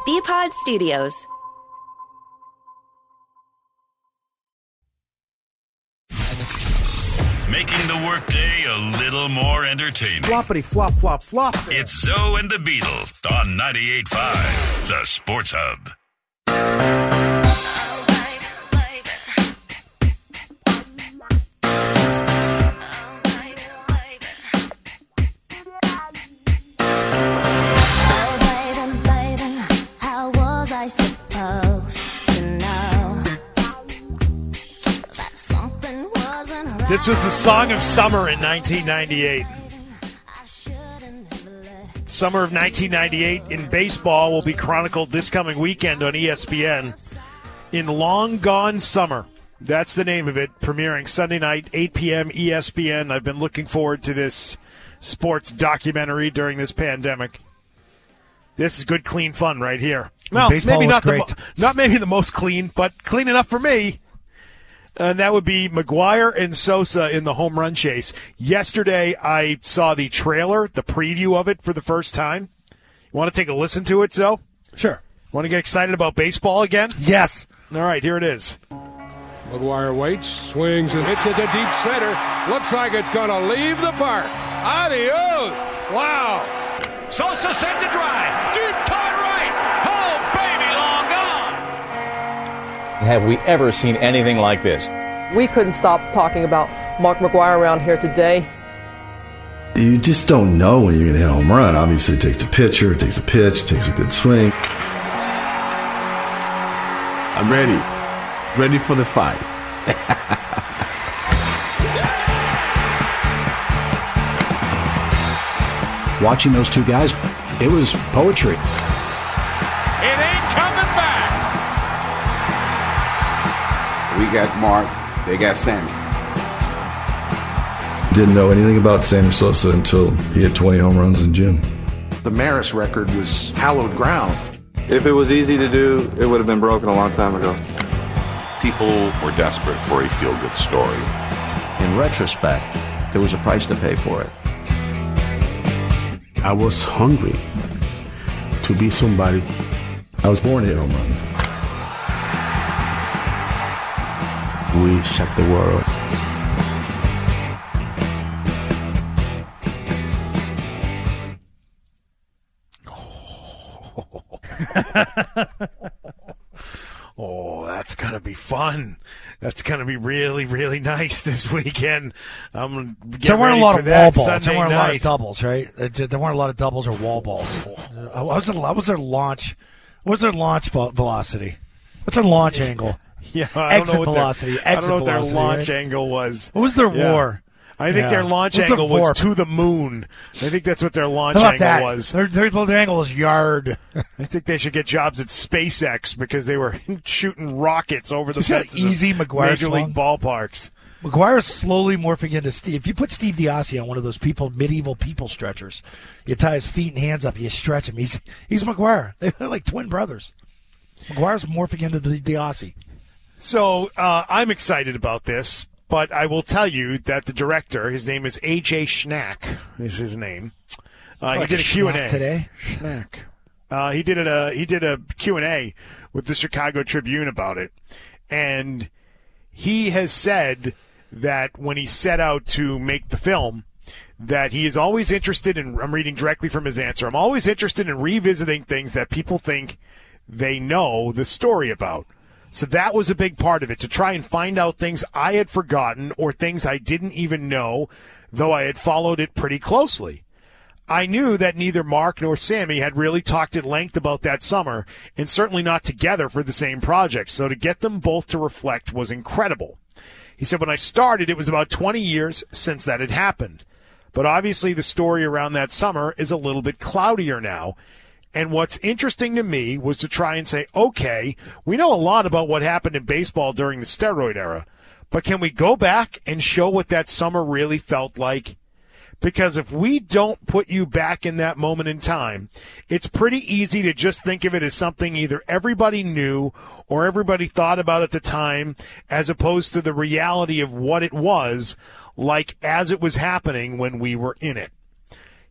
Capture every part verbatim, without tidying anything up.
B-Pod Studios. Making the workday a little more entertaining. Floppity flop flop flop. It's Zoe and the Beetle on ninety-eight point five, the Sports Hub. This was the song of summer in nineteen ninety-eight. Summer of nineteen ninety-eight in baseball will be chronicled this coming weekend on E S P N in Long Gone Summer. That's the name of it, premiering Sunday night, eight p.m. E S P N. I've been looking forward to this sports documentary during this pandemic. This is good, clean fun right here. Well, baseball maybe was not great. the mo- not maybe the most clean, but clean enough for me. And that would be McGuire and Sosa in the home run chase. Yesterday, I saw the trailer, the preview of it for the first time. You want to take a listen to it, Zoe? Sure. Want to get excited about baseball again? Yes. All right, here it is. McGuire waits, swings, and hits it to deep center. Looks like it's going to leave the park. Adios! Wow! Sosa sends a drive. Deep toward right. Oh, baby, long gone. Have we ever seen anything like this? We couldn't stop talking about Mark McGuire around here today. You just don't know when you're going to hit a home run. Obviously, it takes a pitcher, it takes a pitch, it takes a good swing. I'm ready. Ready for the fight. Watching those two guys, it was poetry. It ain't coming back. We got Mark, they got Sammy. Didn't know anything about Sammy Sosa until he hit twenty home runs in June. The Maris record was hallowed ground. If it was easy to do, it would have been broken a long time ago. People were desperate for a feel-good story. In retrospect, there was a price to pay for it. I was hungry to be somebody. I was born to hit home runs. We shocked the world. Oh, that's going to be fun. That's going to be really, really nice this weekend. I'm going to get There weren't ready a lot for of that wall balls. Sunday There weren't a lot night. of doubles, right? There weren't a lot of doubles or wall balls. What was their, what was their launch? What was their launch vel- velocity? What's their launch angle? Yeah, I exit don't know what velocity. Their, exit I don't know what their velocity, launch right? angle was. What was their Yeah. war? I think Yeah. their launch What's their angle was vorp? to the moon. I think that's what their launch How about angle that? was. Their, their, their angle is yard. I think they should get jobs at SpaceX because they were shooting rockets over the You see how fences easy of McGuire Major swung? League ballparks. McGuire is slowly morphing into Steve. If you put Steve DiOssi on one of those people, medieval people stretchers, you tie his feet and hands up, and you stretch him. He's he's McGuire. They're like twin brothers. McGuire's morphing into the DiOssi. So uh, I'm excited about this, but I will tell you that the director, his name is A J Schnack, is his name. Uh, Like he did a a Q and schnack A today? Schnack. Uh, he did a he did a Q and A with the Chicago Tribune about it, and he has said that when he set out to make the film, that he is always interested in. I'm reading directly from his answer. I'm always interested in revisiting things that people think they know the story about. So that was a big part of it, to try and find out things I had forgotten or things I didn't even know, though I had followed it pretty closely. I knew that neither Mark nor Sammy had really talked at length about that summer, and certainly not together for the same project, so to get them both to reflect was incredible. He said, when I started, it was about twenty years since that had happened. But obviously the story around that summer is a little bit cloudier now. And what's interesting to me was to try and say, okay, we know a lot about what happened in baseball during the steroid era, but can we go back and show what that summer really felt like? Because if we don't put you back in that moment in time, it's pretty easy to just think of it as something either everybody knew or everybody thought about at the time, as opposed to the reality of what it was like as it was happening when we were in it.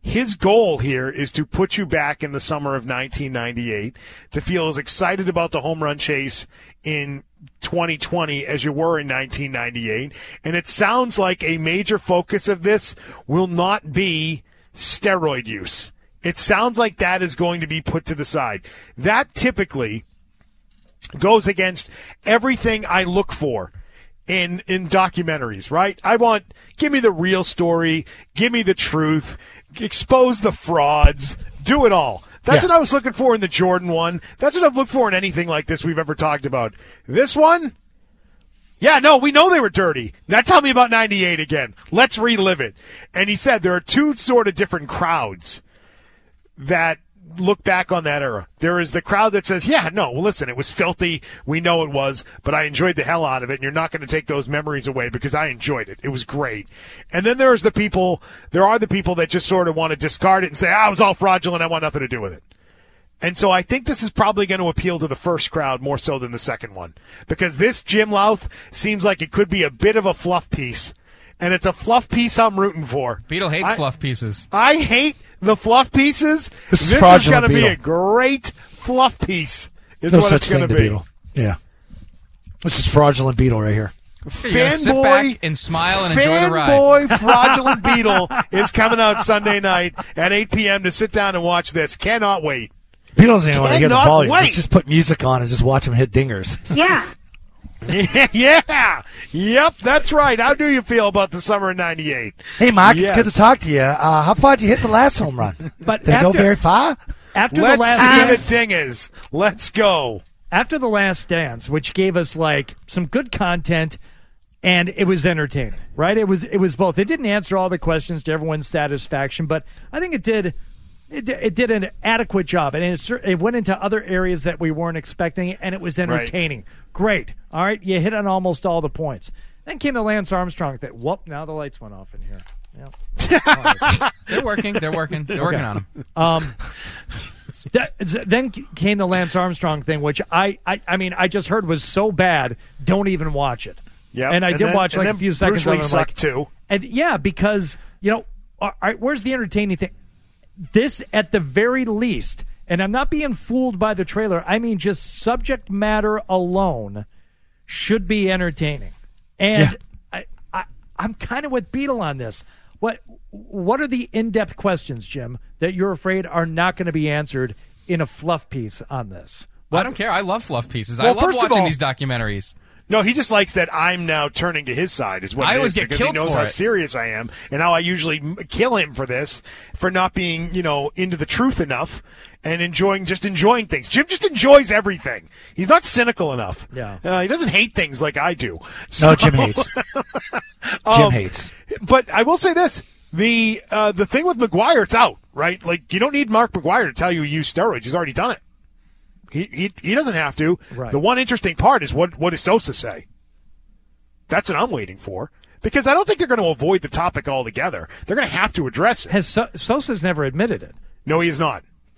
his goal here is to put you back in the summer of nineteen ninety-eight, to feel as excited about the home run chase in twenty twenty as you were in nineteen ninety-eight. And it sounds like a major focus of this will not be steroid use. It sounds like that is going to be put to the side. That typically goes against everything I look for in in documentaries, right? I want, give me the real story, give me the truth, expose the frauds, do it all. That's yeah. what I was looking for in the Jordan one. That's what I've looked for in anything like this we've ever talked about. This one, yeah, no, we know they were dirty. Now tell me about ninety-eight again. Let's relive it. And he said there are two sort of different crowds that look back on that era. There is the crowd that says, yeah, no, well, listen, it was filthy. We know it was, but I enjoyed the hell out of it, and you're not going to take those memories away because I enjoyed it. It was great. And then there's the people, there are the people that just sort of want to discard it and say, ah, it was all fraudulent. I want nothing to do with it. And so I think this is probably going to appeal to the first crowd more so than the second one, because this Jim Louth seems like it could be a bit of a fluff piece, and it's a fluff piece I'm rooting for. Beetle hates I, fluff pieces. I hate the fluff pieces. This is, this is going to be a great fluff piece. Is no what such it's going thing to to be. Beetle. Yeah. This is fraudulent Beetle right here. You're sit back and smile and enjoy the ride. Fanboy Fraudulent Beetle is coming out Sunday night at eight p.m. to sit down and watch this. Cannot wait. Beetle doesn't even want to get the volume. Wait. Just, just put music on and just watch him hit dingers. Yeah. yeah. Yep, that's right. How do you feel about the summer of ninety-eight? Hey, Mark, yes. it's good to talk to you. Uh, how far did you hit the last home run? But did after, it go very far? After Let's the last see dance, the dingers. Let's go. After the last dance, which gave us like some good content, and it was entertaining, right? It was it was both. It didn't answer all the questions to everyone's satisfaction, but I think it did. It, it did an adequate job, and it, it went into other areas that we weren't expecting, and it was entertaining. Right. Great. All right, you hit on almost all the points. Then came the Lance Armstrong thing. Whoop, now the lights went off in here. Yep. They're working. They're working. They're okay. working on them. Um, that, then came the Lance Armstrong thing, which I, I, I mean, I just heard was so bad, don't even watch it. Yeah, and I and did then, watch like a few seconds of it. Sucked like, too. And yeah, because you know, all right, where's the entertaining thing? This, at the very least, and I'm not being fooled by the trailer, I mean just subject matter alone should be entertaining. And yeah. I, I, I'm kind of with Beetle on this. What what are the in-depth questions, Jim, that you're afraid are not going to be answered in a fluff piece on this? What? I don't care. I love fluff pieces. Well, I love watching all, these documentaries. No, he just likes that I'm now turning to his side. Is what I it always is, get because killed he knows for how it. serious I am and how I usually kill him for this, for not being, you know, into the truth enough and enjoying just enjoying things. Jim just enjoys everything. He's not cynical enough. Yeah, uh, he doesn't hate things like I do. So, no, Jim hates. um, Jim hates. But I will say this: the uh, the thing with McGwire, it's out, right? Like you don't need Mark McGwire to tell you you use steroids. He's already done it. He he he doesn't have to. Right. The one interesting part is what what does Sosa say? That's what I'm waiting for, because I don't think they're going to avoid the topic altogether. They're going to have to address it. Has so- Sosa's never admitted it? No, he is not.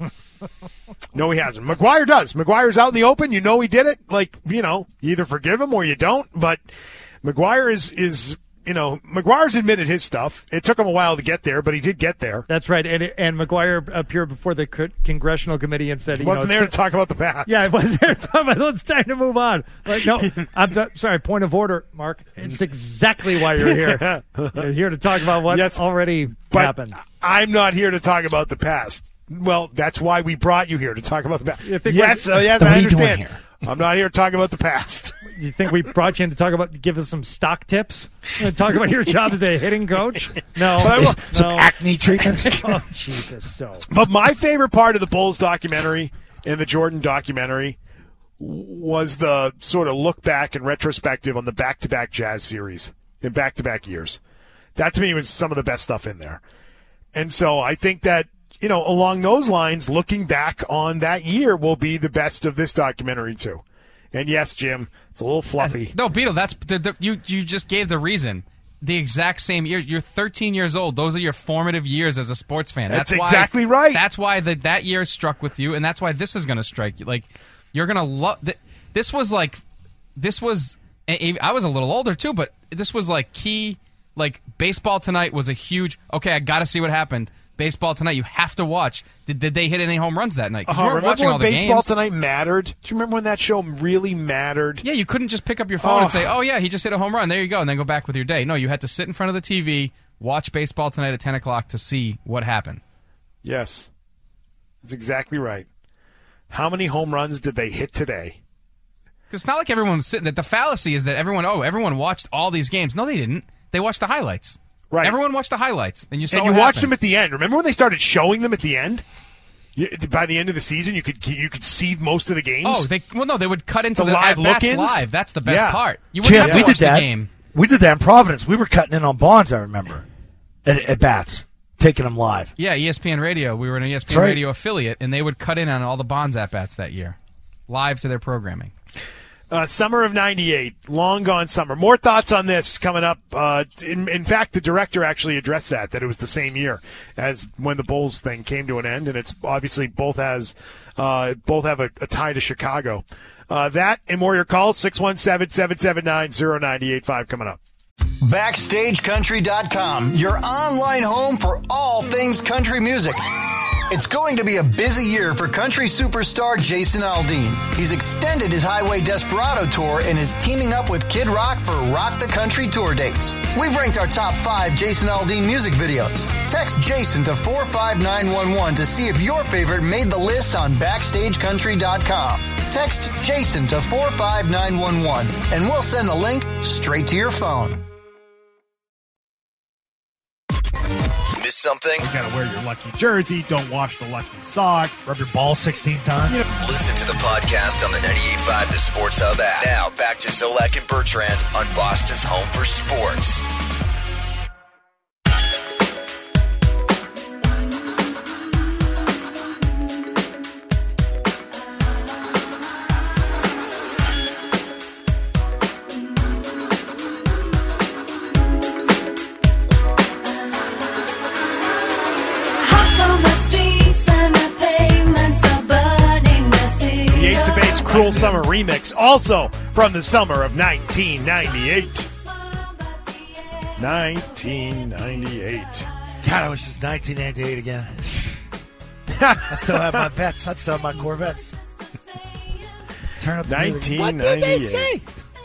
No, he hasn't. McGwire does. McGwire's out in the open. You know he did it. Like, you know, you either forgive him or you don't. But McGwire is, is you know, McGuire's admitted his stuff. It took him a while to get there, but he did get there. That's right. And and McGwire appeared before the co- congressional committee and said, he you wasn't know, there to talk about the past. Yeah, it wasn't there to talk about. It's time to move on. Like, no, I'm t- sorry. Point of order, Mark. It's exactly why you're here. You're here to talk about what yes, already happened. I'm not here to talk about the past. Well, that's why we brought you here, to talk about the past. Yes, uh, yes, I understand. I'm not here to talk about the past. You think we brought you in to talk about, give us some stock tips? Talk about your job as a hitting coach? No. But I will, some no. acne treatments? Oh, Jesus, so. But my favorite part of the Bulls documentary and the Jordan documentary was the sort of look back and retrospective on the back-to-back Jazz series in back-to-back years. That, to me, was some of the best stuff in there. And so I think that, you know, along those lines, looking back on that year will be the best of this documentary, too. And yes, Jim, it's a little fluffy. Uh, no, Beetle, that's the, the, you. You just gave the reason. The exact same year. You're thirteen years old. Those are your formative years as a sports fan. That's, that's exactly why, right. That's why the, that year struck with you, and that's why this is going to strike you. Like, you're going to love. Th- this was like, this was. I was a little older too, but this was like key. Like, Baseball Tonight was a huge. Okay, I got to see what happened. Baseball Tonight. You have to watch. Did, did they hit any home runs that night? 'Cause Uh-huh. you weren't Remember watching when all the Baseball games. Tonight mattered? Do you remember when that show really mattered? Yeah, you couldn't just pick up your phone Oh. and say, oh, yeah, he just hit a home run. There you go, and then go back with your day. No, you had to sit in front of the T V, watch Baseball Tonight at ten o'clock to see what happened. Yes. That's exactly right. How many home runs did they hit today? Because it's not like everyone was sitting there. The fallacy is that everyone, oh, everyone watched all these games. No, they didn't. They watched the highlights. Right. Everyone watched the highlights, and you saw and you what watched happened. them at the end. Remember when they started showing them at the end? You, by the end of the season, you could you could see most of the games. Oh, they well, no, they would cut into The the, live at-bats look-ins? live. That's the best Yeah. part. You wouldn't Chip, have to we watch did that. the game. We did that in Providence. We were cutting in on Bonds, I remember, at, at bats, taking them live. Yeah, E S P N Radio. We were an E S P N That's right. Radio affiliate, and they would cut in on all the Bonds at-bats that year, live to their programming. Uh, summer of ninety-eight, long gone summer. More thoughts on this coming up. Uh, in, in fact, the director actually addressed that, that it was the same year as when the Bulls thing came to an end, and it's obviously both has uh, both have a, a tie to Chicago. Uh, that and more your calls, six one seven, seven seven nine, zero nine eight five coming up. Backstage Country dot com, your online home for all things country music. It's going to be a busy year for country superstar Jason Aldean. He's extended his Highway Desperado tour and is teaming up with Kid Rock for Rock the Country tour dates. We've ranked our top five Jason Aldean music videos. Text Jason to four five nine one one to see if your favorite made the list on Backstage Country dot com. Text Jason to four five nine one one and we'll send the link straight to your phone. Miss something? You gotta wear your lucky jersey. Don't wash the lucky socks. Rub your ball sixteen times. You know, Listen to the podcast on the ninety-eight point five The Sports Hub app. Now back to Zolak and Bertrand on Boston's home for sports. the Ace of Base Cruel Summer remix, also from the summer of nineteen ninety-eight. nineteen ninety-eight. God, I wish it was nineteen ninety-eight again. I still have my vets. I still have my Corvettes. Turn up the music. What did they say?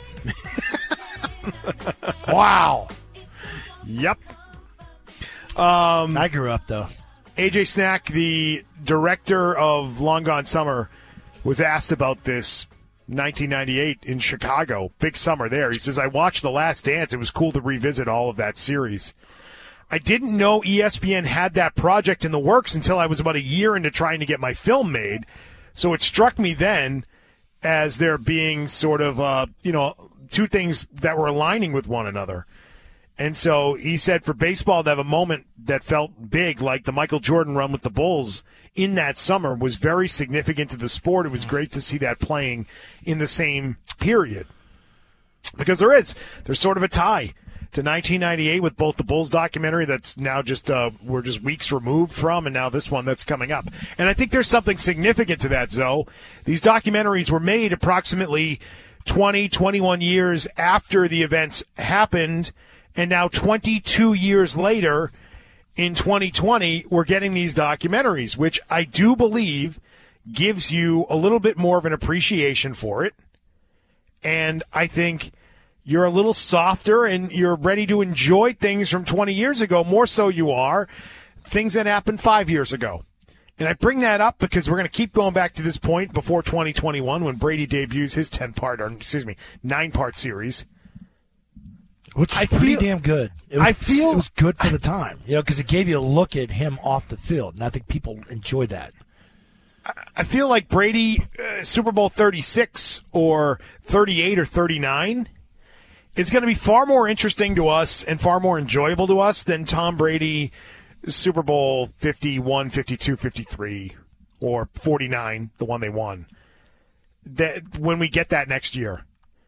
Wow. Yep. Um, I grew up, though. A J Snack, the director of Long Gone Summer, was asked about this nineteen ninety-eight in Chicago. Big summer there. He says, I watched The Last Dance. It was cool to revisit all of that series. I didn't know E S P N had that project in the works until I was about a year into trying to get my film made. So it struck me then as there being sort of, uh, you know, two things that were aligning with one another. And so he said for baseball to have a moment that felt big, like the Michael Jordan run with the Bulls in that summer, was very significant to the sport. It was great to see that playing in the same period. Because there is, there's sort of a tie to nineteen ninety-eight with both the Bulls documentary that's now just, uh, we're just weeks removed from, and now this one that's coming up. And I think there's something significant to that, Zoe. These documentaries were made approximately twenty, twenty-one years after the events happened. And now twenty-two years later, in twenty twenty, we're getting these documentaries, which I do believe gives you a little bit more of an appreciation for it. And I think you're a little softer and you're ready to enjoy things from twenty years ago, more so you are, things that happened five years ago. And I bring that up because we're going to keep going back to this point before twenty twenty-one when Brady debuts his ten-part, or excuse me, nine-part series. Which is I pretty feel- damn good. It was, I feel- it was good for the time, you know, because it gave you a look at him off the field, and I think people enjoyed that. I feel like Brady, uh, Super Bowl thirty-six or thirty-eight or thirty-nine is going to be far more interesting to us and far more enjoyable to us than Tom Brady, Super Bowl fifty-one, fifty-two, fifty-three, or forty-nine, the one they won. That when we get that next year.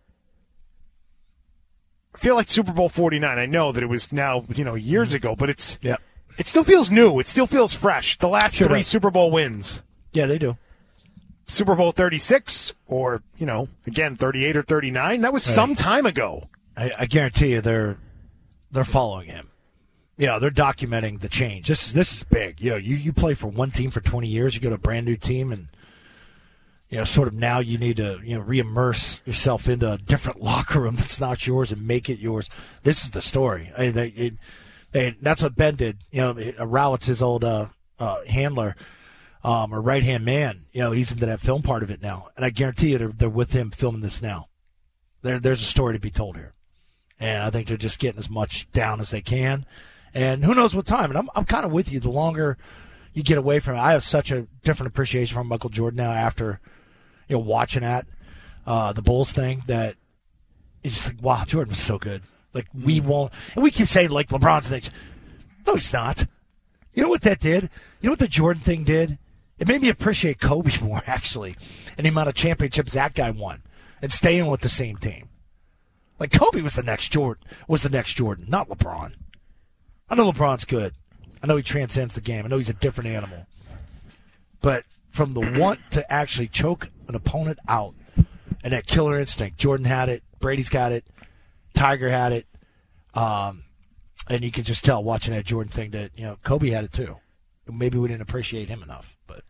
I feel like Super Bowl forty-nine. I know that it was now, you know, years ago, but it's Yep. it still feels new. It still feels fresh. The last Sure three does. Super Bowl wins. Yeah, they do. Super Bowl thirty-six or, you know, again, thirty-eight or thirty-nine. That was Right. some time ago. I, I guarantee you they're they're following him. you know, they're documenting the change. This is this is big. You know, you, you play for one team for twenty years, you go to a brand new team, and you know, sort of now you need to, you know, re-immerse yourself into a different locker room that's not yours and make it yours. This is the story. I mean, they, it, they, that's what Ben did. You know, Rowlett's his old uh, uh, handler, um, or right-hand man. You know, he's into that film part of it now. And I guarantee you they're, they're with him filming this now. There, there's a story to be told here. And I think they're just getting as much down as they can. And who knows what time. And I'm, I'm kind of with you. The longer you get away from it, I have such a different appreciation for Michael Jordan now after – you know, watching that, uh, the Bulls thing, that it's just like, wow, Jordan was so good. Like, we won't, and we keep saying, like, LeBron's next. No, he's not. You know what that did? You know what the Jordan thing did? It made me appreciate Kobe more, actually, and the amount of championships that guy won, and staying with the same team. Like, Kobe was the next Jordan, was the next Jordan, not LeBron. I know LeBron's good. I know he transcends the game. I know he's a different animal. But from the want to actually choke an opponent out and that killer instinct, Jordan had it, Brady's got it, Tiger had it, um, and you can just tell watching that Jordan thing that, you know, Kobe had it too. Maybe we didn't appreciate him enough. But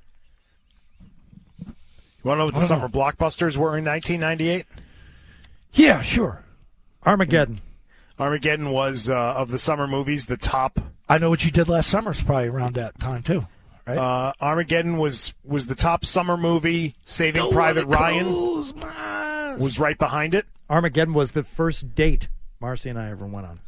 you want to know what the summer know. blockbusters were in nineteen ninety-eight? Yeah, sure. Armageddon. Armageddon was, uh, of the summer movies, the top. I Know What You Did Last Summer is probably around that time too. Right. Uh, Armageddon was, was the top summer movie. Saving Don't Private Ryan was was right behind it. Armageddon was the first date Marcy and I ever went on.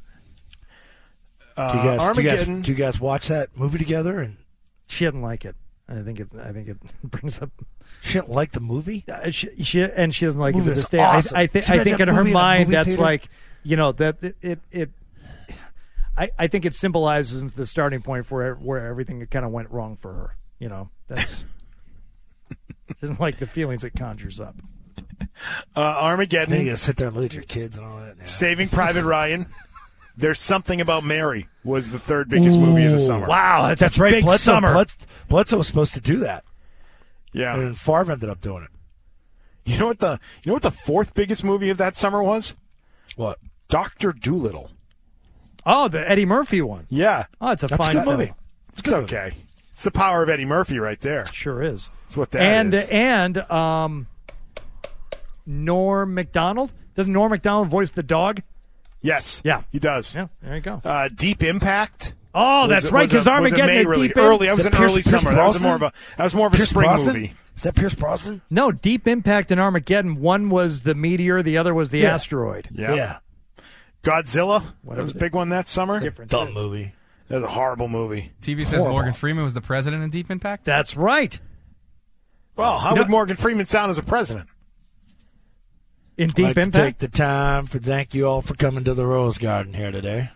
Uh, do, you guys, do, you guys, Armageddon. do you guys watch that movie together? And she didn't like it. I think it. I think it brings up. She didn't like the movie. Uh, she, she and she doesn't like movie it to is this day. awesome. I, I think. Can you I think in imagine a her movie in a mind, movie that's theater? like, you know, that it. it, it I, I think it symbolizes the starting point for where everything kind of went wrong for her. You know, that's doesn't like the feelings it conjures up. Uh, Armageddon. Then you gotta sit there and look at your kids and all that. Yeah. Saving Private Ryan. There's Something About Mary was the third biggest Ooh, movie of the summer. Wow, that's, that's a right. big Bledsoe, summer. Bledsoe, Bledsoe was supposed to do that. Yeah, and Favre ended up doing it. You know what the you know what the fourth biggest movie of that summer was? What? Doctor Dolittle. Oh, the Eddie Murphy one. Yeah. Oh, it's a that's fine a good film. movie. It's, it's okay. Movie. It's the power of Eddie Murphy right there. Sure is. That's what that and, is. And um, Norm Macdonald. Doesn't Norm Macdonald voice the dog? Yes. Yeah. He does. Yeah, there you go. Uh, Deep Impact. Oh, that's was, right, because Armageddon May, is really deep early. in. I was in an Pierce, early Pierce summer. That was more of a that was more of a Pierce spring Brosnan? movie. Is that Pierce Brosnan? No, Deep Impact and Armageddon. One was the meteor, the other was the Yeah. asteroid. Yeah. yeah. Godzilla. What that was is a it? big one that summer. Different Dumb movie. That was a horrible movie. T V says Horrible. Morgan Freeman was the president in Deep Impact. That's right. Well, how You would know- Morgan Freeman sound as a president? In I'd Deep like to Impact? take the time for thank you all for coming to the Rose Garden here today.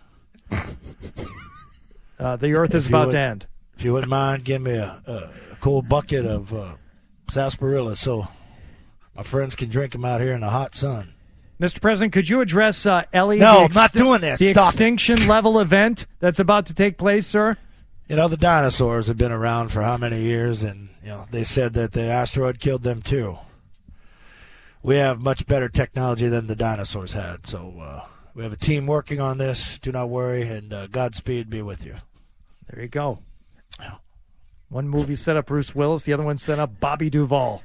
Uh, the Earth is If you about would- to end. If you wouldn't mind, give me a, a, a cold bucket of uh, sarsaparilla so my friends can drink them out here in the hot sun. Mister President, could you address uh, Ellie? No, the I'm not doing this. The Stop it. extinction level event that's about to take place, sir? You know, the dinosaurs have been around for how many years, and you know they said that the asteroid killed them too. We have much better technology than the dinosaurs had, so uh, we have a team working on this. Do not worry, and uh, Godspeed be with you. There you go. One movie set up Bruce Willis, the other one set up Bobby Duvall.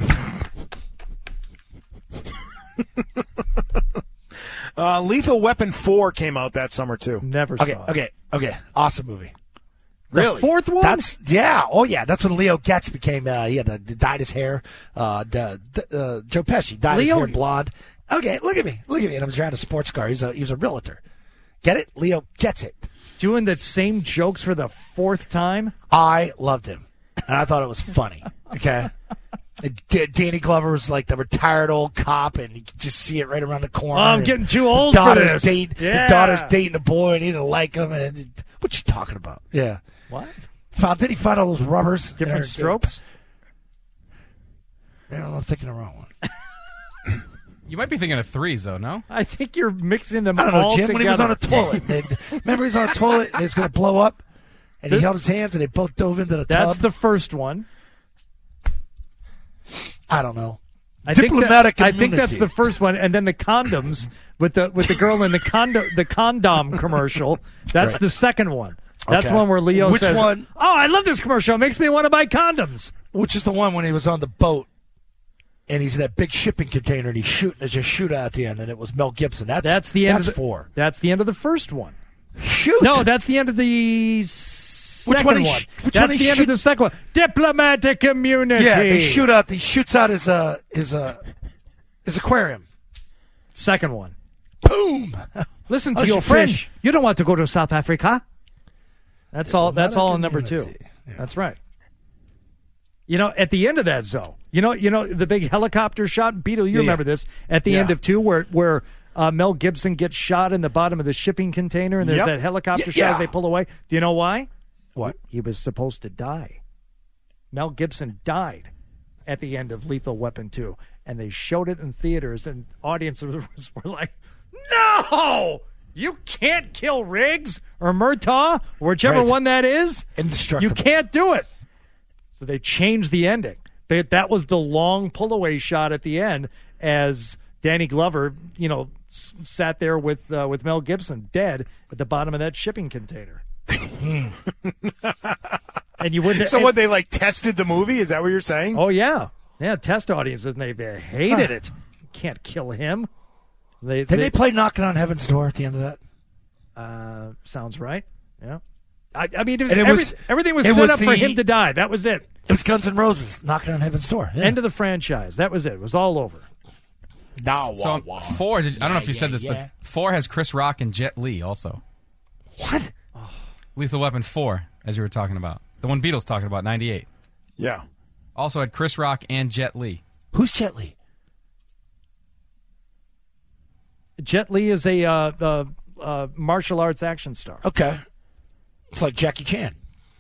uh, Lethal Weapon four came out that summer too. Never Okay, saw it. okay, okay. Awesome movie. The Really? fourth one? That's yeah. Oh yeah. That's when Leo Getz became. Uh, he had uh, dyed his hair. Uh, d- d- uh, Joe Pesci dyed Leo- his hair blonde. Okay, look at me. Look at me. And I'm driving a sports car. He's a he was a realtor. Get it? Leo gets it. Doing the same jokes for the fourth time? I loved him, and I thought it was funny. Okay. And D- Danny Glover was like the retired old cop, and you could just see it right around the corner. Oh, I'm and getting too old his for daughter's this. Date, Yeah. His daughter's dating a boy, and he didn't like him. And it, what you talking about? Yeah. What? Found, did he find all those rubbers? Different in her- strokes? Yeah, I'm thinking the wrong one. You might be thinking of threes, though, no? I think you're mixing them I don't know, all Jim, together. when he was on a toilet. They- remember he was on a toilet, and it's going to blow up, and he This- held his hands, and they both dove into the That's tub? the first one. I don't know. I think Diplomatic that, I think that's immunity. the first one, and then the condoms with the with the girl in the condo the condom commercial. That's Right. the second one. That's Okay. the one where Leo Which says, one? "Oh, I love this commercial. It makes me want to buy condoms." Which is the one when he was on the boat and he's in that big shipping container and he's shooting, it's just shoot out at the end, and it was Mel Gibson. That's That's the end. That's of the, four. That's the end of the first one. Shoot. No, that's the end of the second one one. he sh- which that's one he the end shoot- of the second one. Diplomatic immunity. Yeah, they shoot out. He shoots out his uh his uh his aquarium. Second one. Boom. Listen to How's your your friend. fish? You don't want to go to South Africa. That's all. That's all in number two. immunity. That's right. You know, at the end of that, Zoe, you know, you know the big helicopter shot. Beetle, you Yeah, remember yeah. this at the Yeah. end of two, where where uh, Mel Gibson gets shot in the bottom of the shipping container, and there's Yep. that helicopter Y- shot as yeah. they pull away. Do you know why? What? He was supposed to die. Mel Gibson died at the end of Lethal Weapon two, and they showed it in theaters, and audiences were like, "No, you can't kill Riggs or Murtaugh, or whichever Right. one that is. Indestructible. You can't do it." So they changed the ending. They, that was the long pull away shot at the end as Danny Glover, you know, s- sat there with uh, with Mel Gibson dead at the bottom of that shipping container. And you wouldn't. So and- what, they like tested the movie? Is that what you're saying? Oh yeah, yeah. Test audiences, and they they hated Huh. it. Can't kill him. They, Did they, play Knocking on Heaven's Door at the end of that? Uh, sounds right. Yeah. I, I mean, it was, And it every- was- everything was it set was up for the- him to die. That was it. It was Guns N' Roses Knocking on Heaven's Door. Yeah. End of the franchise. That was it. It was all over. No, So um, four. Did, I don't know if you said this, yeah. but four has Chris Rock and Jet Li also. What? Lethal Weapon four, as you were talking about, the one Beatles talking about, ninety-eight. Yeah. Also had Chris Rock and Jet Li. Who's Jet Li? Jet Li is a uh, uh, uh, martial arts action star. Okay. It's like Jackie Chan.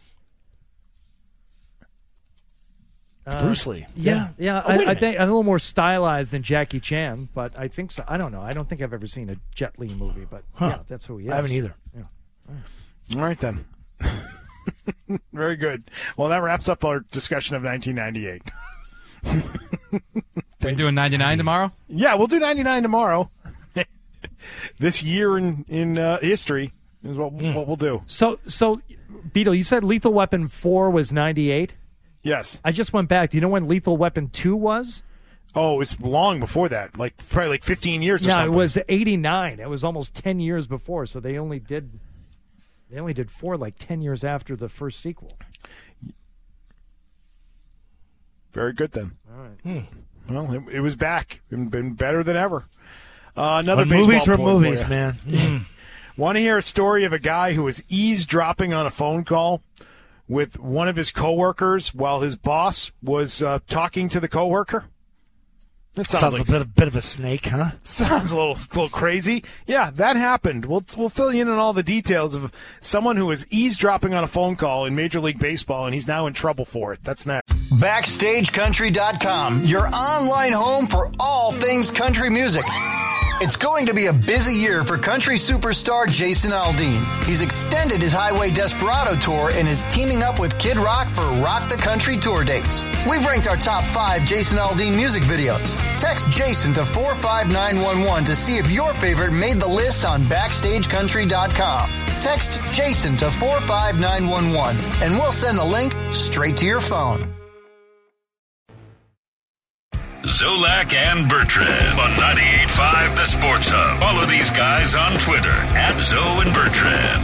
Uh, Bruce Lee. Yeah, Yeah. yeah. Oh, wait a I, I minute. think a little more stylized than Jackie Chan, but I think so. I don't know. I don't think I've ever seen a Jet Li movie, but Huh. yeah, that's who he is. I haven't either. Yeah. All right, then. Very good. Well, that wraps up our discussion of nineteen ninety-eight. Are you doing ninety-nine tomorrow? Yeah, we'll do ninety-nine tomorrow. This year in, in uh, history is what, what we'll do. So, so, Beetle, you said Lethal Weapon four was ninety-eight? Yes. I just went back. Do you know when Lethal Weapon two was? Oh, it was long before that, like probably like fifteen years or No, something. it was eighty-nine. It was almost ten years before, so they only did they only did four like ten years after the first sequel. Very good then. All right. Hmm. Well, it, it was back. Been, been better than ever. Uh, another When baseball movies were point for movies, you. man. Mm. Want to hear a story of a guy who was eavesdropping on a phone call with one of his coworkers while his boss was uh, talking to the coworker? That sounds, Sounds like, a bit, a bit of a snake, huh? sounds a little, little crazy. Yeah, that happened. We'll we'll fill you in on all the details of someone who was eavesdropping on a phone call in Major League Baseball, and he's now in trouble for it. That's next. Backstage Country dot com, your online home for all things country music. It's going to be a busy year for country superstar Jason Aldean. He's extended his Highway Desperado tour and is teaming up with Kid Rock for Rock the Country tour dates. We've ranked our top five Jason Aldean music videos. Text Jason to four five nine one one to see if your favorite made the list on Backstage Country dot com. Text Jason to four five nine one one and we'll send the link straight to your phone. Zolak and Bertrand on ninety-eight point five The Sports Hub. Follow these guys on Twitter at Zoe and Bertrand.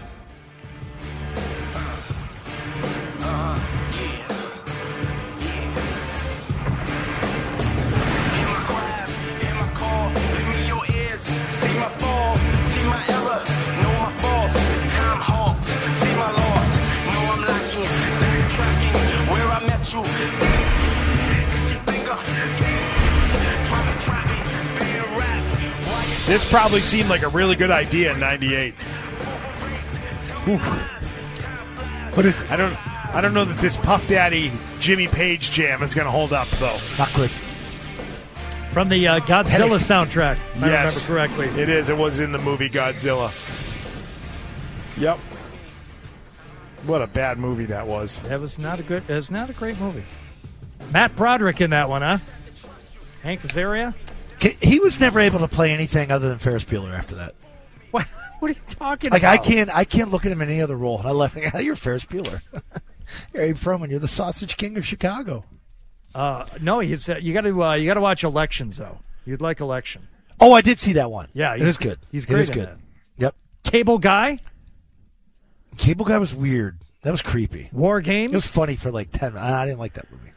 This probably seemed like a really good idea in ninety-eight. What is it? I don't I don't know that this Puff Daddy Jimmy Page jam is going to hold up, though. Not good. From the uh, Godzilla soundtrack, if I Yes, remember correctly. it is. It was in the movie Godzilla. Yep. What a bad movie that was. That was not a good. It was not a great movie. Matt Broderick in that one, huh? Hank Azaria? He was never able to play anything other than Ferris Bueller after that. What? What are you talking like, about? I can't, I can't look at him in any other role. And I left. You're Ferris Bueller. You're Abe Froman. You're the Sausage King of Chicago. Uh, no, he's, uh, you got to uh, you got to watch Elections though. You'd like Election. Oh, I did see that one. Yeah, it is good. He's great. It is in good. That. Yep. Cable Guy. Cable Guy was weird. That was creepy. War Games. It was funny for like ten minutes. I didn't like that movie.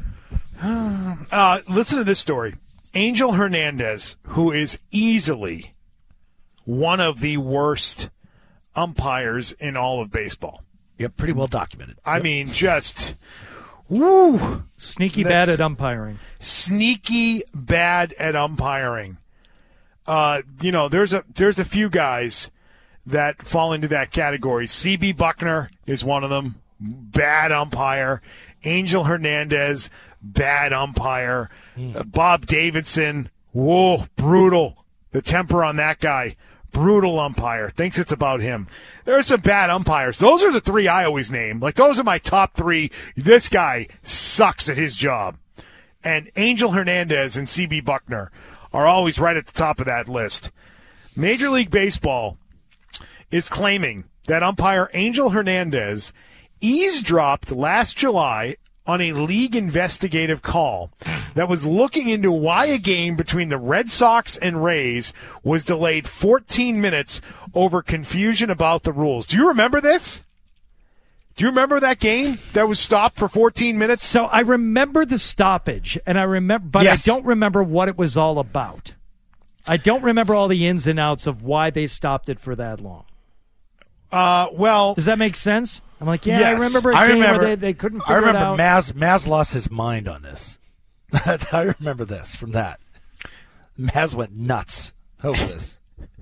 Uh, listen to this story. Angel Hernandez, who is easily one of the worst umpires in all of baseball. Yep, pretty well documented. I yep. mean, just woo, sneaky bad at umpiring. Sneaky bad at umpiring. Uh, you know, there's a there's a few guys that fall into that category. C B Buckner is one of them. Bad umpire. Angel Hernandez, bad umpire. Mm. Uh, Bob Davidson, whoa, brutal. The temper on that guy, brutal umpire. Thinks it's about him. There are some bad umpires. Those are the three I always name. Like, those are my top three. This guy sucks at his job. And Angel Hernandez and C B Buckner are always right at the top of that list. Major League Baseball is claiming that umpire Angel Hernandez eavesdropped last July on a league investigative call that was looking into why a game between the Red Sox and Rays was delayed fourteen minutes over confusion about the rules. Do you remember this? Do you remember that game that was stopped for fourteen minutes? So I remember the stoppage, and I remember, but Yes. I don't remember what it was all about. I don't remember all the ins and outs of why they stopped it for that long. Uh, well, does that make sense? I'm like, yeah, Yes. I remember a I game remember, where they, they couldn't figure I remember it out. Maz, Maz lost his mind on this. I remember this from that. Maz went nuts over this.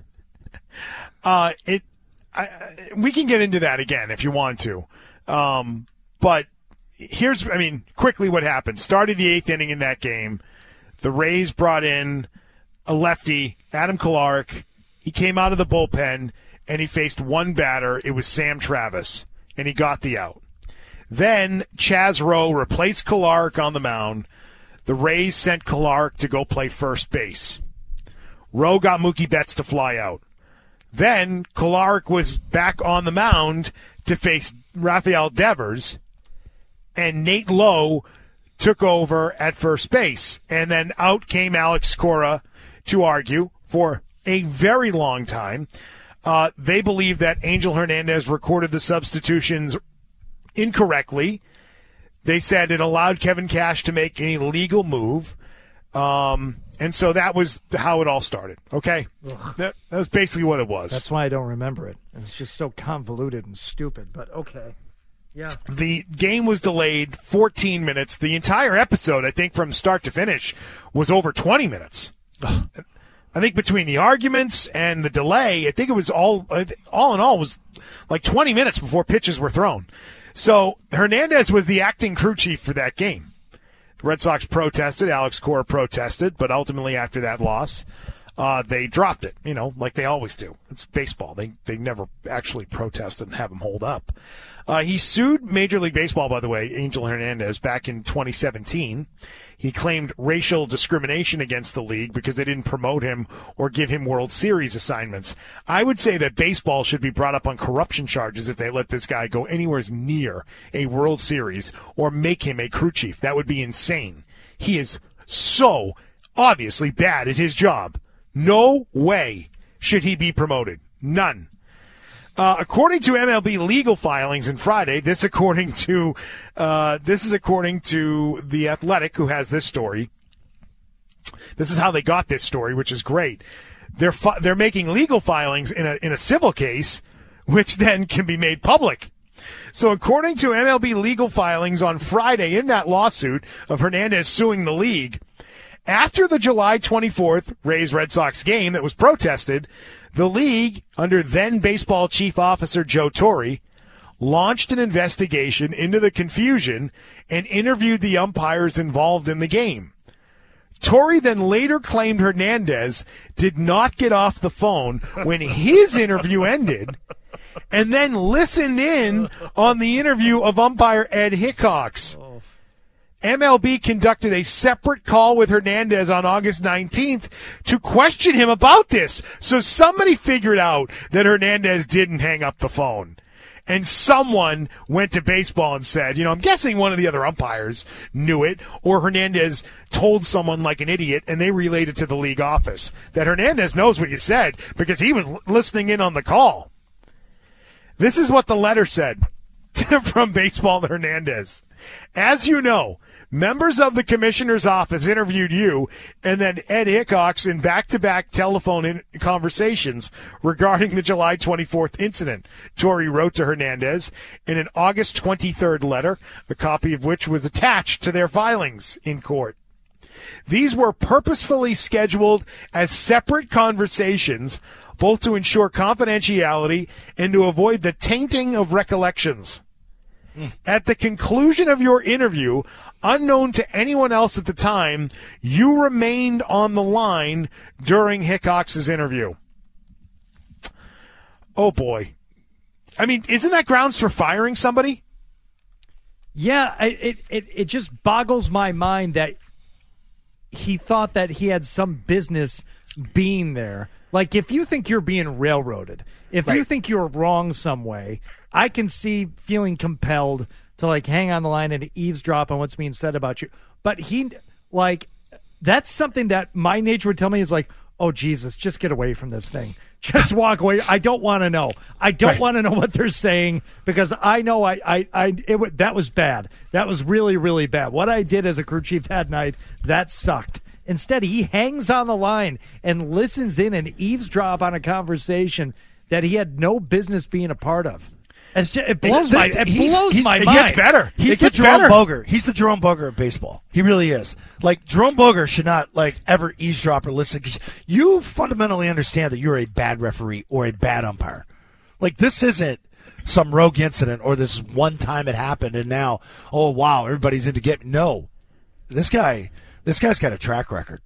Uh, it, I, I- we can get into that again if you want to. Um, but here's, I mean, quickly what happened. Started the eighth inning in that game. The Rays brought in a lefty, Adam Kolarek. He came out of the bullpen, and he faced one batter. It was Sam Travis, and he got the out. Then Chaz Rowe replaced Kolarek on the mound. The Rays sent Kolarek to go play first base. Rowe got Mookie Betts to fly out. Then Kolarek was back on the mound to face Rafael Devers, and Nate Lowe took over at first base. And then out came Alex Cora to argue for a very long time. Uh, they believe that Angel Hernandez recorded the substitutions incorrectly. They said it allowed Kevin Cash to make an illegal move. Um, and so that was how it all started. Okay? That, that was basically what it was. That's why I don't remember it. And it's just so convoluted and stupid, but okay. Yeah. The game was delayed fourteen minutes. The entire episode, I think, from start to finish, was over twenty minutes. I think between the arguments and the delay, I think it was all, all in all, was like twenty minutes before pitches were thrown. So Hernandez was the acting crew chief for that game. The Red Sox protested. Alex Cora protested, but ultimately after that loss, uh, they dropped it, you know, like they always do. It's baseball. They they never actually protested and have him hold up. Uh, he sued Major League Baseball, by the way, Angel Hernandez, back in twenty seventeen. He claimed racial discrimination against the league because they didn't promote him or give him World Series assignments. I would say that baseball should be brought up on corruption charges if they let this guy go anywhere near a World Series or make him a crew chief. That would be insane. He is so obviously bad at his job. No way should he be promoted. None. Uh, according to M L B legal filings in Friday, this according to uh, this is according to The Athletic, who has this story. This is how they got this story, which is great. They're fi- they're making legal filings in a in a civil case, which then can be made public. So according to M L B legal filings on Friday in that lawsuit of Hernandez suing the league, after the July twenty-fourth Rays-Red Sox game that was protested, the league, under then-baseball chief officer Joe Torre, launched an investigation into the confusion and interviewed the umpires involved in the game. Torre then later claimed Hernandez did not get off the phone when his interview ended and then listened in on the interview of umpire Ed Hickox. M L B conducted a separate call with Hernandez on August nineteenth to question him about this. So somebody figured out that Hernandez didn't hang up the phone. And someone went to baseball and said, you know, I'm guessing one of the other umpires knew it, or Hernandez told someone like an idiot, and they relayed it to the league office that Hernandez knows what you said because he was listening in on the call. This is what the letter said from Baseball to Hernandez. As you know, members of the commissioner's office interviewed you and then Ed Hickox in back-to-back telephone in- conversations regarding the July twenty-fourth incident. Torey wrote to Hernandez in an August twenty-third letter, a copy of which was attached to their filings in court. These were purposefully scheduled as separate conversations, both to ensure confidentiality and to avoid the tainting of recollections. Mm. At the conclusion of your interview, unknown to anyone else at the time, you remained on the line during Hickox's interview. Oh, boy. I mean, isn't that grounds for firing somebody? Yeah, it it it just boggles my mind that he thought that he had some business being there. Like, if you think you're being railroaded, if right. you think you're wrong some way, I can see feeling compelled to, like, hang on the line and eavesdrop on what's being said about you. But he, like, that's something that my nature would tell me is like, oh, Jesus, just get away from this thing. Just walk away. I don't want to know. I don't right. want to know what they're saying because I know I, I, I it, that was bad. That was really, really bad. What I did as a crew chief that night, that sucked. Instead, he hangs on the line and listens in and eavesdrop on a conversation that he had no business being a part of. It's just, it blows my, it he's, blows he's, my it mind. Gets better. He's it the Jerome better. Boger. He's the Jerome Boger of baseball. He really is. Like, Jerome Boger should not, like, ever eavesdrop or listen because you fundamentally understand that you're a bad referee or a bad umpire. Like, this isn't some rogue incident or this one time it happened and now, oh, wow, everybody's into getting. No. This guy, this guy's got a track record.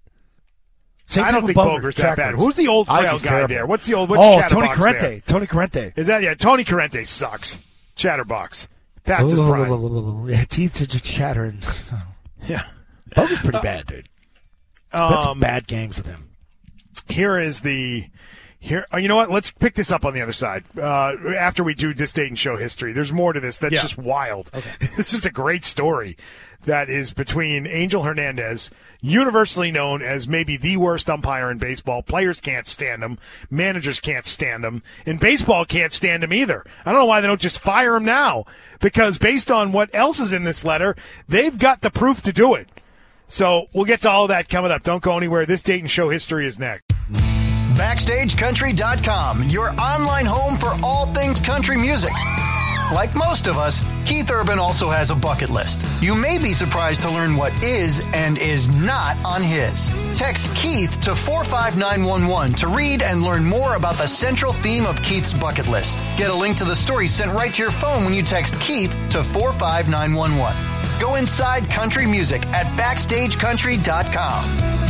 Same I don't think Boger, Boger's that bad. Who's the old frail guy terrible. there? What's the old? What's oh, Chatterbox Tony Corrente. There? Tony Corrente. Is that yeah? Tony Corrente sucks. Chatterbox past his prime. Yeah, teeth to just chattering. Yeah, Boger's pretty uh, bad, dude. Um, That's some bad games with him. Here is the here. Oh, you know what? Let's pick this up on the other side uh, after we do this date and show history. There's more to this. That's yeah. just wild. Okay. It's just a great story. That is between Angel Hernandez, universally known as maybe the worst umpire in baseball. Players can't stand him. Managers can't stand him. And baseball can't stand him either. I don't know why they don't just fire him now. Because based on what else is in this letter, they've got the proof to do it. So we'll get to all of that coming up. Don't go anywhere. This date and show history is next. Backstage Country dot com, your online home for all things country music. Like most of us, Keith Urban also has a bucket list. You may be surprised to learn what is and is not on his. Text Keith to four five nine one one to read and learn more about the central theme of Keith's bucket list. Get a link to the story sent right to your phone when you text Keith to four five nine one one. Go inside country music at backstage country dot com.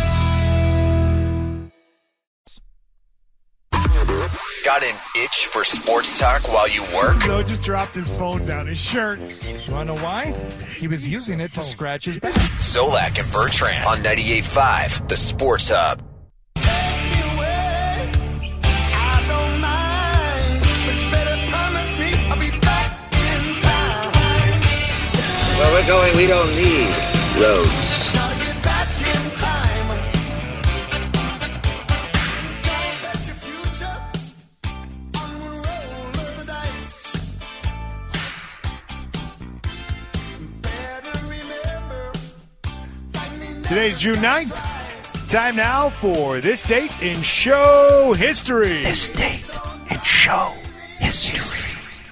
Got an itch for sports talk while you work? So just dropped his phone down his shirt. You want to know why? He was using it to scratch his back. Zolak and Bertrand on ninety-eight point five, the Sports Hub. Where we're going, we don't need roads. Today's June ninth. Time now for This Date in Show History. This Date in Show History.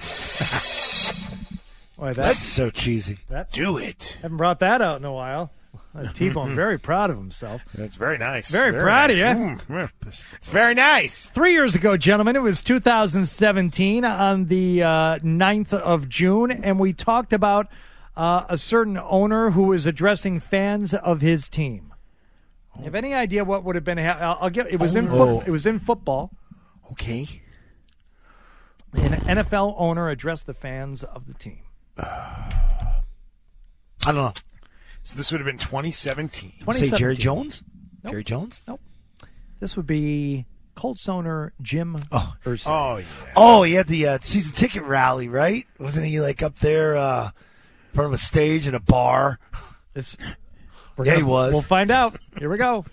Boy, that's, that's so cheesy. That, Do it. Haven't brought that out in a while. T-Bone very proud of himself. That's very nice. Very, very proud nice. of you. Mm, it's very nice. Three years ago, gentlemen, it was two thousand seventeen on the uh, ninth of June, and we talked about uh, a certain owner who was addressing fans of his team. Oh. You have any idea what would have been? Ha- I'll, I'll get. It was oh, in. No. Fo- it was in football. Okay. An N F L owner addressed the fans of the team. Uh, I don't know. So this would have been twenty seventeen. Say Jerry Jones? Nope. Jerry Jones? Nope. This would be Colts owner Jim oh. Irsay. Oh, yeah. Oh, he had the uh, season ticket rally, right? Wasn't he like up there uh, in front of a stage in a bar? This, yeah, gonna, he was. We'll find out. Here we go.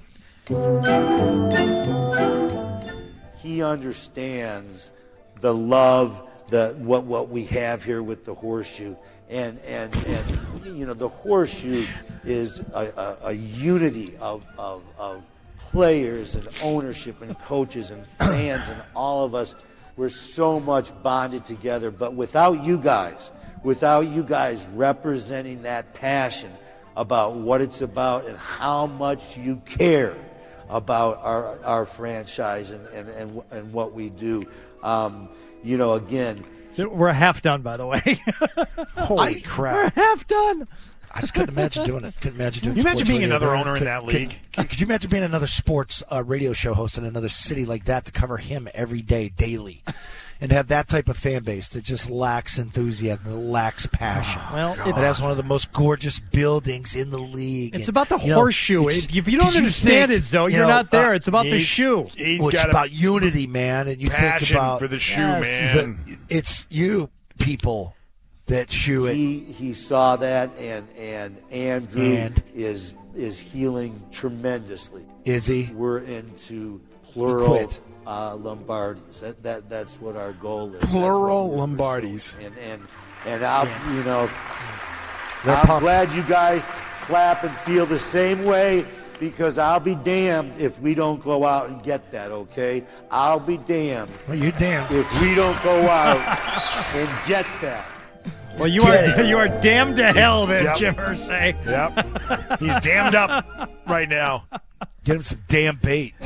He understands the love, the what what we have here with the horseshoe. And, and, and you know, the horseshoe is a, a, a unity of, of, of players and ownership and coaches and fans and all of us. We're so much bonded together. But without you guys, without you guys representing that passion about what it's about and how much you care about our, our franchise and, and, and, and what we do, um, you know, again, we're half done, by the way. Holy I, crap. We're half done. I just couldn't imagine doing it. Couldn't imagine doing Can you imagine sports being radio another there. owner in could, that could, league? Could, could you imagine being another sports uh, radio show host in another city like that to cover him every day, daily? And have that type of fan base that just lacks enthusiasm, that lacks passion. Well, it it's, has one of the most gorgeous buildings in the league. It's and, about the you know, horseshoe. If, if you don't understand think, it, Zoe, you you're know, not there. Uh, it's about the shoe. He's well, it's got about unity, man. And you think passion about for the shoe, Yes. man. the, it's you people that shoe it. He he saw that, and and Andrew And? is is healing tremendously. Is he? We're into He plural quit. uh, Lombardis. That that that's what our goal is. Plural That's what we're Lombardis. pursuing. And and and I'll Yeah. you know They're I'm pumped. glad you guys clap and feel the same way, because I'll be damned if we don't go out and get that. Okay, I'll be damned Well, you're damn. if we don't go out and get that. Well, you Get are it. you are damned to hell, then, Yep. Jim Irsay. Yep. He's damned up right now. Get him some damn bait.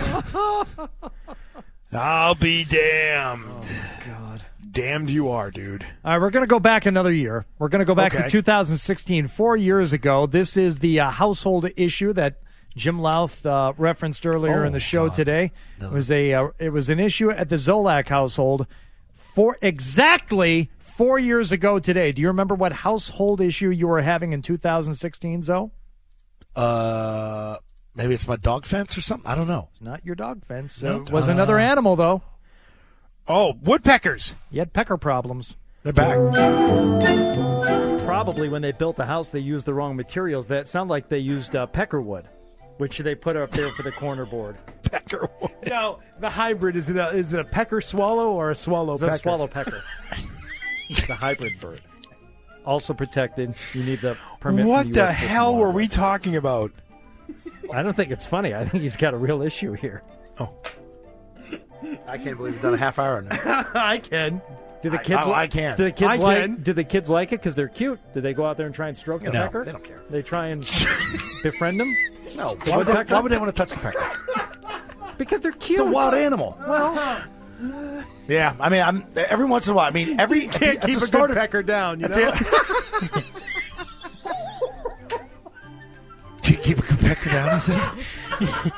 I'll be damned. Oh, God. Damned you are, dude. All right, we're going to go back another year. We're going to go back Okay. to two thousand sixteen, four years ago. This is the uh, household issue that Jim Louth uh, referenced earlier Oh, in the show God. today. No. It was a uh, it was an issue at the Zolak household for exactly four years ago today. Do you remember what household issue you were having in two thousand sixteen, Zoe? Uh, maybe it's my dog fence or something. I don't know. It's not your dog fence. No. It was Uh, another animal, though. Oh, woodpeckers. You had pecker problems. They're back. Probably when they built the house, they used the wrong materials. That sound like they used uh, peckerwood, which they put up there for the corner board. Peckerwood. No, the hybrid, is it a, is it a pecker swallow or a swallow It's pecker? a swallow pecker. It's the hybrid bird. Also protected. You need the permit. What from the U S Fish and hell were Wildlife. we talking about? I don't think it's funny. I think he's got a real issue here. Oh. I can't believe we've done a half hour on that. I can. Do the I- kids? oh, li- I can. Do the kids I like? can. Do the kids like it because they're cute? Do they go out there and try and stroke the No, pecker? they don't care. They try and befriend them No. Why would, they, Woodpecker? why would they want to touch the pecker? because they're cute. It's a wild animal. Well, Yeah, I mean, I'm every once in a while. I mean, every You can't at the, keep at the a start good of, pecker down, you at know? the- Do you keep a good pecker down? Is it?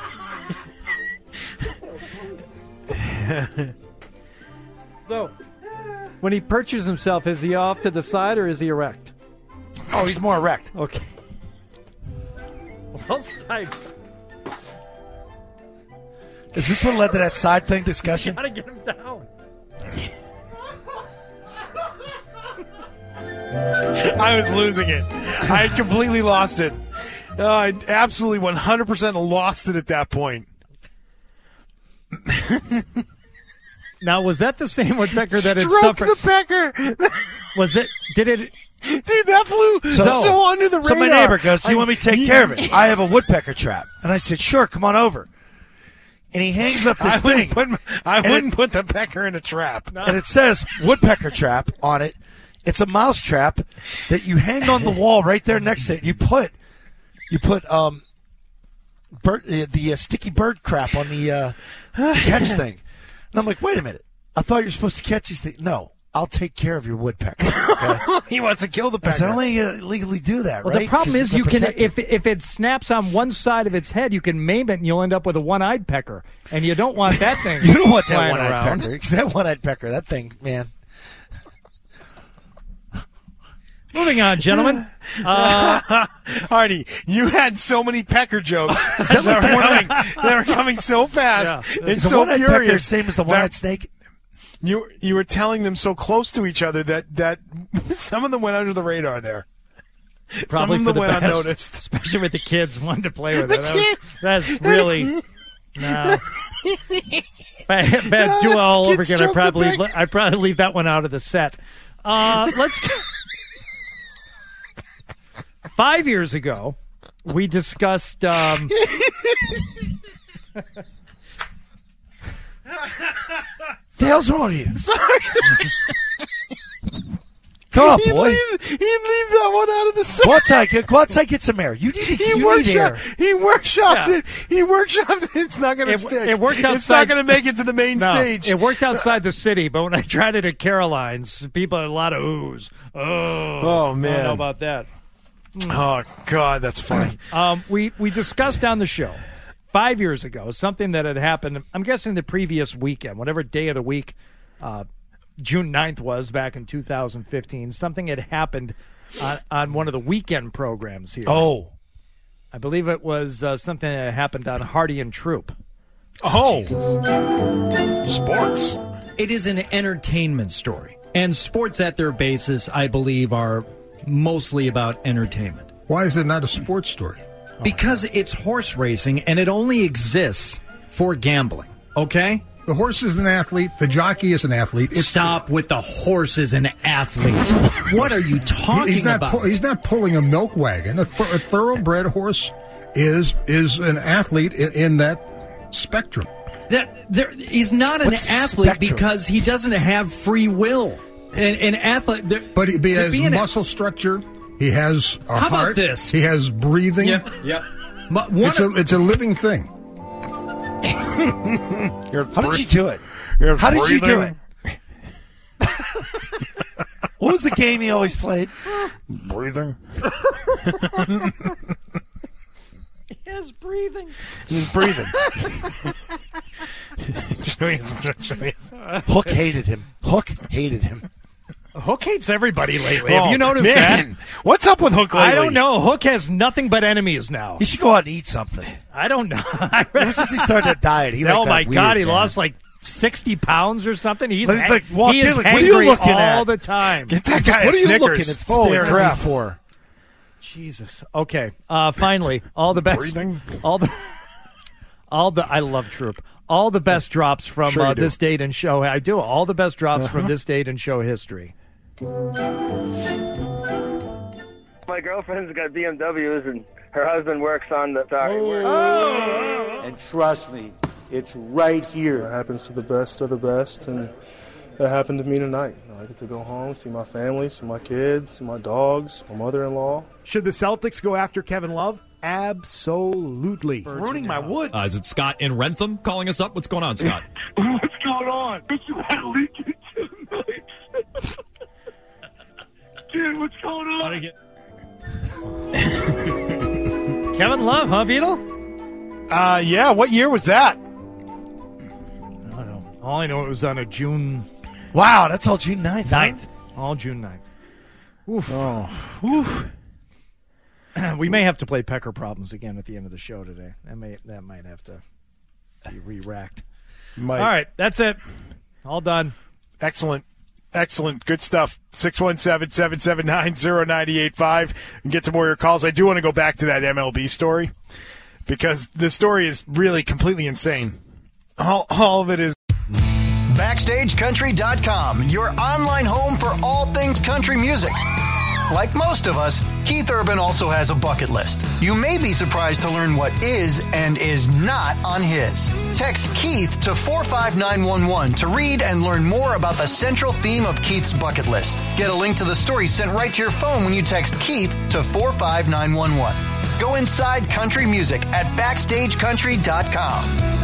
so when he perches himself, is he off to the side or is he erect? Oh, he's more erect. Okay. Well, Stipes, Is this what led to that side thing discussion? gotta get him down. I was losing it. I had completely lost it. Uh, I absolutely one hundred percent lost it at that point. Now, was that the same woodpecker that had Stroke suffered? the pecker. Was it? Did it? Dude, that flew so, So- under the radar. So my neighbor goes, "Do you I- want me to take care of it? I have a woodpecker trap." And I said, "Sure, come on over." And he hangs up I this wouldn't, thing, put, my- I And wouldn't it- put the pecker in a trap. and it says "woodpecker trap" on it. It's a mouse trap that you hang on the wall right there next to it. You put, you put um, bird, uh, the uh, sticky bird crap on the, uh, the catch thing. And I'm like, wait a minute. I thought you were supposed to catch these things. No, I'll take care of your woodpecker. Okay? He wants to kill the I said, pecker. only uh, legally do that, Well, right? the problem 'Cause is they're you can protected. if if it snaps on one side of its head, you can maim it and you'll end up with a one-eyed pecker, and you don't want that thing. You don't want that flying one-eyed around. pecker. 'Cause that one-eyed pecker, that thing, man. Moving on, gentlemen. Uh, Artie, you had so many Pecker jokes that were coming, they were coming so fast. Yeah. It's the so one-eyed furious. pecker same as the one-eyed snake? You you were telling them so close to each other that, that some of them went under the radar there. Probably some for of them the went best, unnoticed. especially with the kids wanting to play with The it. That was- kids. that's really no. If I had to do it all over again, I'd probably I'd probably leave that one out of the set. Uh, let's. Go. Five years ago, we discussed. Um, the hell's wrong with you? Sorry. Come on, He'd boy. Leave, he'd leave that one out of the set. Go outside. Get, go outside. Get some air. You need to He you need workshopped, air. he workshopped Yeah. it. He workshopped it. It's not going to It- stick. it worked It's outside- not going to make it to the main no, stage. it worked outside the city, but when I tried it at Caroline's, people had a lot of oohs. Oh, Oh, man. I don't know about that. Oh, God, that's funny. Um, we, we discussed on the show five years ago something that had happened, I'm guessing the previous weekend, whatever day of the week uh, June ninth was back in two thousand fifteen. Something had happened on, on one of the weekend programs here. Oh. I believe it was uh, something that happened on Hardy and Troop. Oh. Sports. It is an entertainment story. And sports at their basis, I believe, are mostly about entertainment. Why is it not a sports story? Because it's horse racing, and it only exists for gambling, okay? The horse is an athlete. The jockey is an athlete. It's Stop with the horse is an athlete. What are you talking he's not about? pu- he's not pulling a milk wagon. A, th- a thoroughbred horse is is an athlete in, in that spectrum. That there, he's not an What's athlete spectrum? because he doesn't have free will. An, an athlete, there, But he, he to has be an- muscle structure. He has a How about heart. this? He has breathing. Yep, yep. But one It's a of- it's a living thing. How did you do it? You're How did you do breathing. it? What was the game you always played? Breathing. Yes, breathing. He's breathing. Show me some- show me some- Hook hated him. Hook hated him. Hook hates everybody lately. Oh, Have you noticed man. that? What's up with Hook lately? I don't know. Hook has nothing but enemies now. He should go out and eat something. I don't know. Ever since he started a diet, he like oh got my weird, God, he man. lost like sixty pounds or something. He's Like- like walked he in is like, what are you hangry looking all at? the time. Get that guy What a are you Snickers. looking at Holy staring at crap. me for? Jesus. Okay. Uh, finally, all the best. Breathing? All the. All the. I love Troop. All the best drops from Sure you uh, do. this date and show. I do all the best drops Uh-huh. from this date and show history. My girlfriend's got B M Ws, and her husband works on the dock. And trust me, it's right here. It happens to the best of the best, and that happened to me tonight. I get to go home, see my family, see my kids, see my dogs, my mother-in-law. Should the Celtics go after Kevin Love? Absolutely. Ruining my wood. Uh, is it Scott in Rentham calling us up? What's going on, Scott? What's going on? Bitch, you had a leak tonight. Dude, what's going on? How do you get- Kevin Love, huh, Beetle? Uh, yeah. What year was that? I don't know. All I know, it was on a June Wow, that's all June ninth. huh? ninth. All June ninth. Oof. Oh, Oof. We may have to play Pecker Problems again at the end of the show today. That may that might have to be re-racked. Might. All right, that's it. All done. Excellent. Excellent. Good stuff. six one seven, seven seven nine, zero nine eight five. And get some more of your calls. I do want to go back to that M L B story because the story is really completely insane. All, all of it is. Backstage Country dot com, your online home for all things country music. Like most of us, Keith Urban also has a bucket list. You may be surprised to learn what is and is not on his. Text Keith to four five nine one one to read and learn more about the central theme of Keith's bucket list. Get a link to the story sent right to your phone when you text Keith to four five nine one one. Go inside country music at Backstage Country dot com.